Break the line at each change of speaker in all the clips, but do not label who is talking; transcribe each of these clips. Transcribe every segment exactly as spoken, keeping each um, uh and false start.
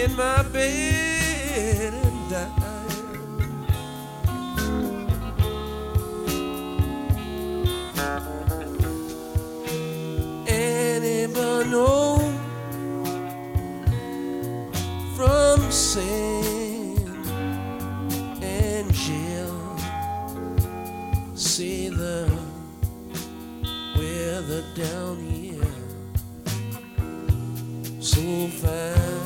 in my bed and die. Anybody know from sin and jail? See the weather down here so fine.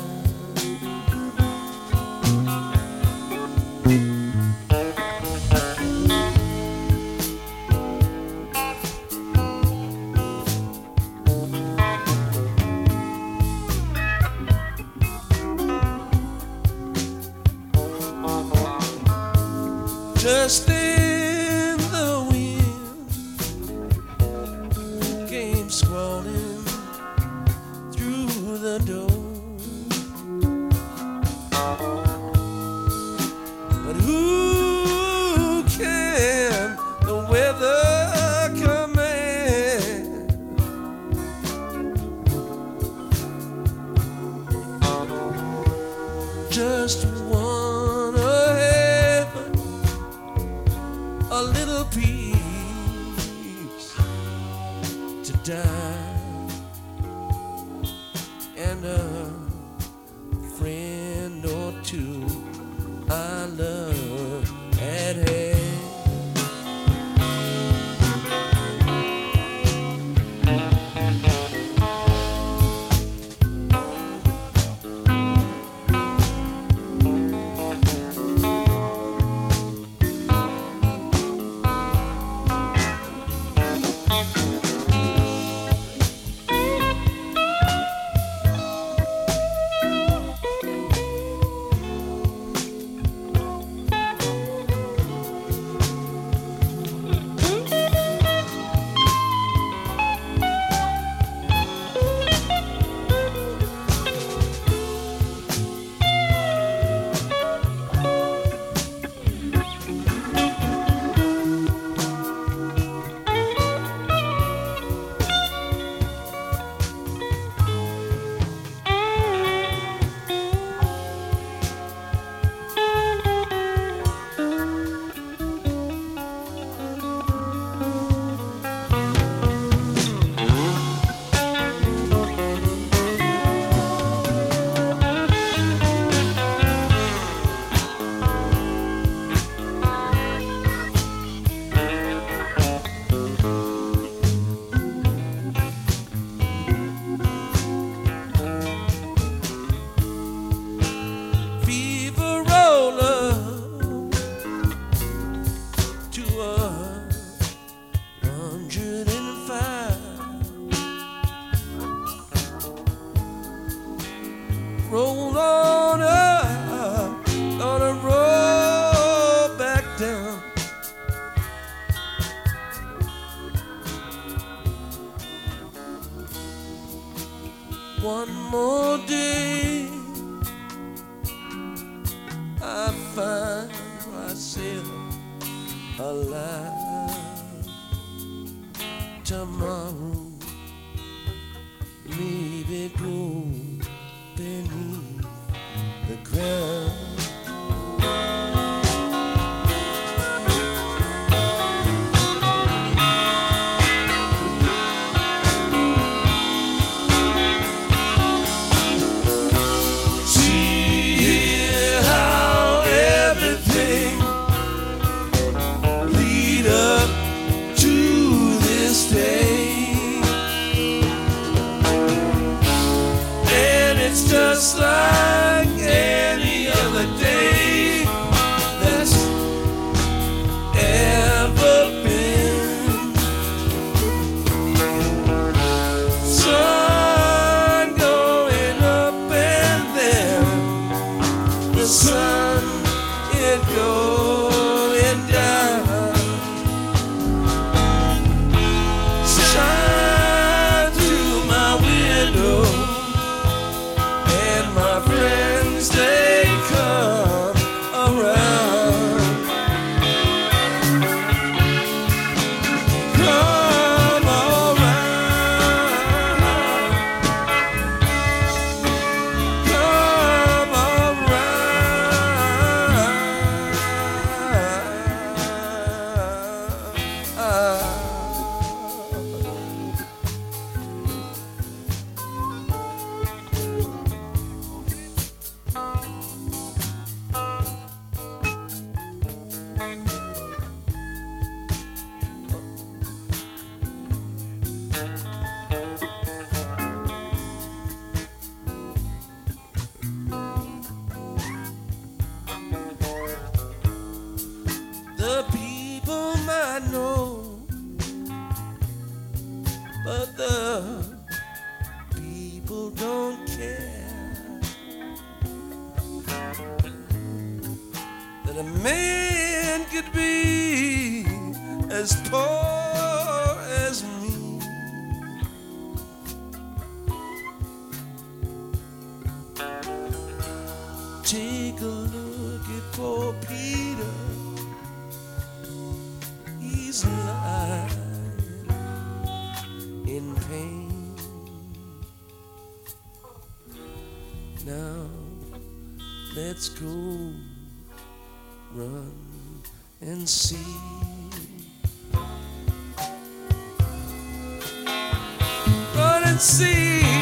Just then the wind came squalling through the door. But who can the weather command? Just one ahead, a little piece to die, and a friend or two I love at hand. Roll on up, gonna roll back down. One more day, I find myself alive. Tomorrow, maybe go beneath the ground. See here how everything lead up to this day. It's just like any other day. but the people don't care that a man could be as poor as me. Take a look at poor Peter. He's lying in pain. Now let's go run and see. Run and see.